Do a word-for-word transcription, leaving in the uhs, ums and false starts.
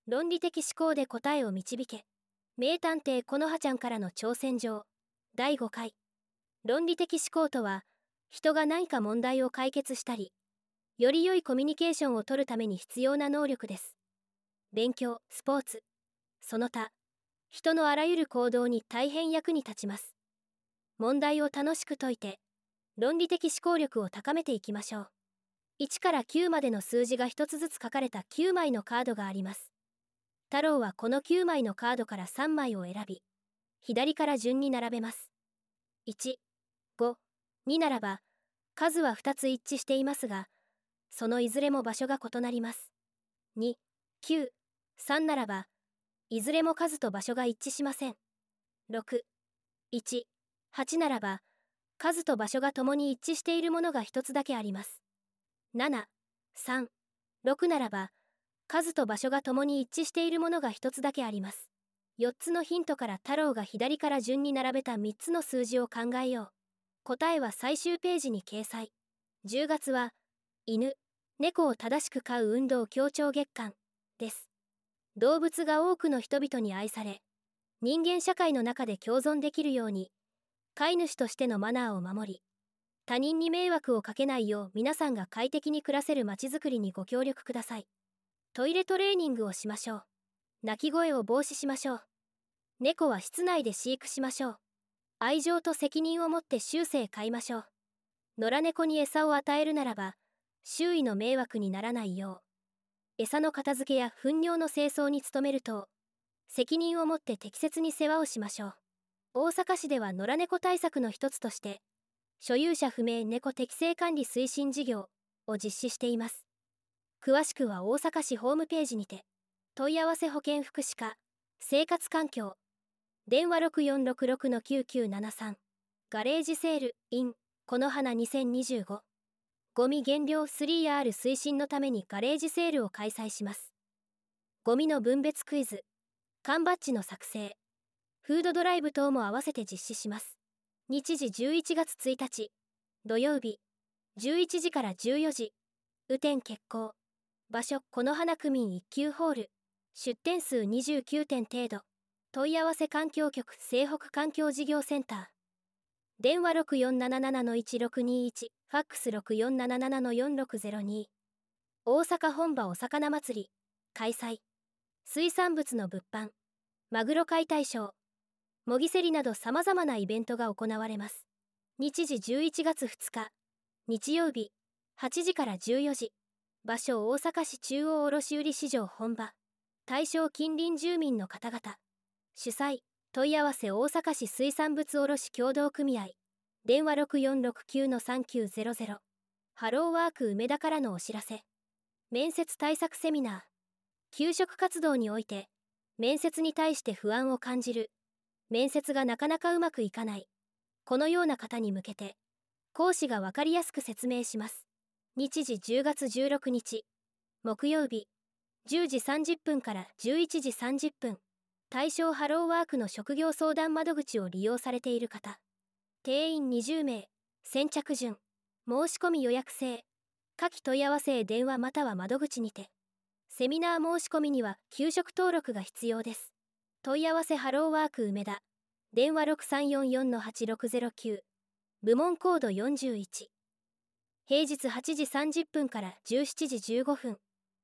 論理的思考で答えを導け。名探偵このはちゃんからの挑戦状。だいごかい。論理的思考とは、人が何か問題を解決したり、より良いコミュニケーションを取るために必要な能力です。勉強、スポーツ、その他、人のあらゆる行動に大変役に立ちます。問題を楽しく解いて、論理的思考力を高めていきましょう。いちからきゅうまでの数字がひとつずつ書かれたきゅうまいのカードがあります。太郎はこのきゅうまいのカードからさんまいを選び、左から順に並べます。いち、ご、にならば、数はふたつ一致していますが、そのいずれも場所が異なります。に、きゅう、さんならば、いずれも数と場所が一致しません。ろく、いち、はちならば、数と場所が共に一致しているものがひとつだけあります。なな、さん、ろくならば、数と場所が共に一致しているものがひとつだけあります。よっつのヒントから太郎が左から順に並べたみっつの数字を考えよう。答えは最終ページに掲載。じゅうがつは、犬、猫を正しく飼う運動協調月間です。動物が多くの人々に愛され、人間社会の中で共存できるように、飼い主としてのマナーを守り、他人に迷惑をかけないよう皆さんが快適に暮らせる街づくりにご協力ください。トイレトレーニングをしましょう。鳴き声を防止しましょう。猫は室内で飼育しましょう。愛情と責任を持って終生飼いましょう。野良猫に餌を与えるならば、周囲の迷惑にならないよう。餌の片付けや糞尿の清掃に努めると、責任を持って適切に世話をしましょう。大阪市では野良猫対策の一つとして、所有者不明猫適正管理推進事業を実施しています。詳しくは大阪市ホームページにて、問い合わせ保健福祉課、生活環境、電話 ろくよんろくろくのきゅうきゅうななさん、ガレージセール in この花にせんにじゅうご、ゴミ減量 スリーアール 推進のためにガレージセールを開催します。ゴミの分別クイズ、缶バッジの作成、フードドライブ等も合わせて実施します。日時じゅういちがつついたち、土曜日、じゅういちじからじゅうよじ、雨天決行。場所、この花区民一級ホール。出店数にじゅうきゅうてん程度。問い合わせ環境局西北環境事業センター。電話 ろくよんなななのいちろくにいち、ファックス ろくよんなななのよんろくゼロに。大阪本場お魚祭り、開催。水産物の物販、マグロ解体ショー、模擬競りなど様々なイベントが行われます。日時じゅういちがつふつか、日曜日、はちじからじゅうよじ。場所大阪市中央卸売市場本場。対象近隣住民の方々。主催、問い合わせ大阪市水産物卸協同組合。電話 ろくよんろくきゅうのさんきゅうゼロゼロ。ハローワーク梅田からのお知らせ。面接対策セミナー。求職活動において、面接に対して不安を感じる。面接がなかなかうまくいかない。このような方に向けて、講師がわかりやすく説明します。日時じゅうがつじゅうろくにち、木曜日、じゅうじさんじゅっぷんからじゅういちじさんじゅっぷん。対象ハローワークの職業相談窓口を利用されている方。定員にじゅうめい、先着順、申し込み予約制。下記問い合わせへ電話または窓口にて。セミナー申し込みには給食登録が必要です。問い合わせハローワーク梅田。電話 ろくさんよんよんのはちろくゼロきゅう。部門コードよんじゅういち。平日はちじさんじゅっぷんからじゅうしちじじゅうごふん。